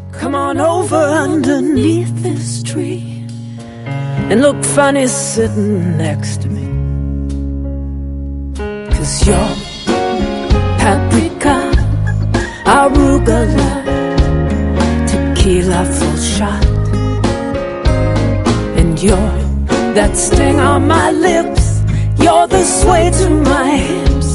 Come on over underneath this tree and look funny sitting next to me. 'Cause you're paprika, arugula, tequila full shot, and you're that sting on my lips. You're the sway to my hips.